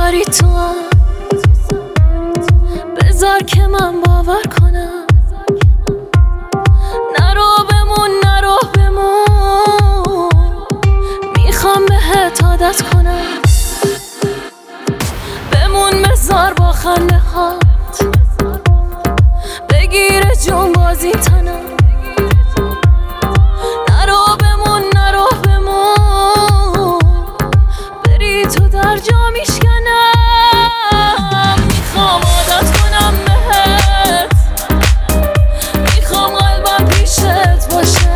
سواری تو هم بذار که من باور کنم. نرو بمون میخوام بهت عادت کنم. بمون بذار با خنده هات بگیره جون بازی تنم. نرو بمون بری تو در جا میشکنم. میخوام عادت کنم بهت، میخوام قلبم پیشت باشه.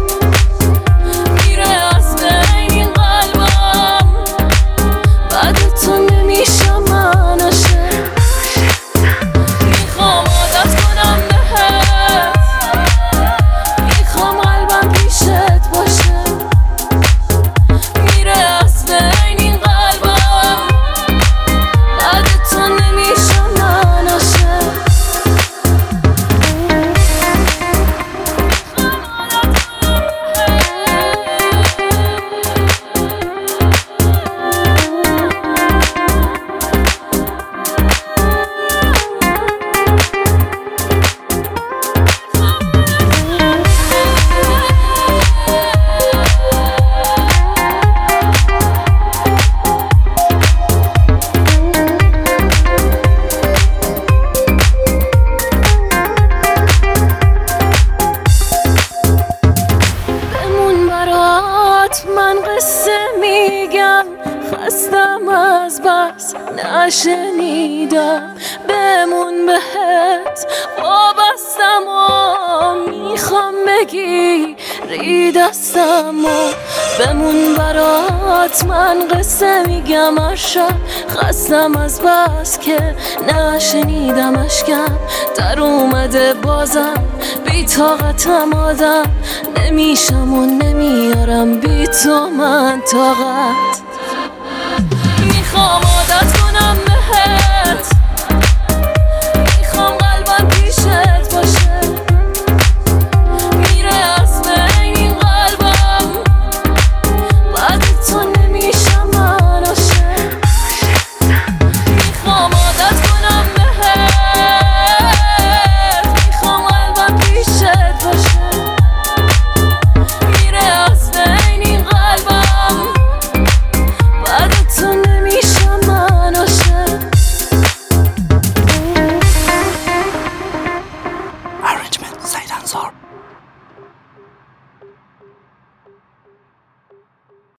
میره از بین این قلبم بعد تو نمیشم من عاشق. میخوام عادت کنم بهت، میخوام قلبم پیشت باشه. میره از بین این قلبم بعد تو نمیشم من عاشق. من قصه میگم، خستم از بس نشنیدم. بمون بهت وابستم و میخوام بگیری دستم و بمون برات. من قصه میگم هر شب، خستم از بس که نشنیدم. اشکم در اومده بازم، بی طاقتم آدم نمیشم و نمیارم بی تو من طاقت. میخوام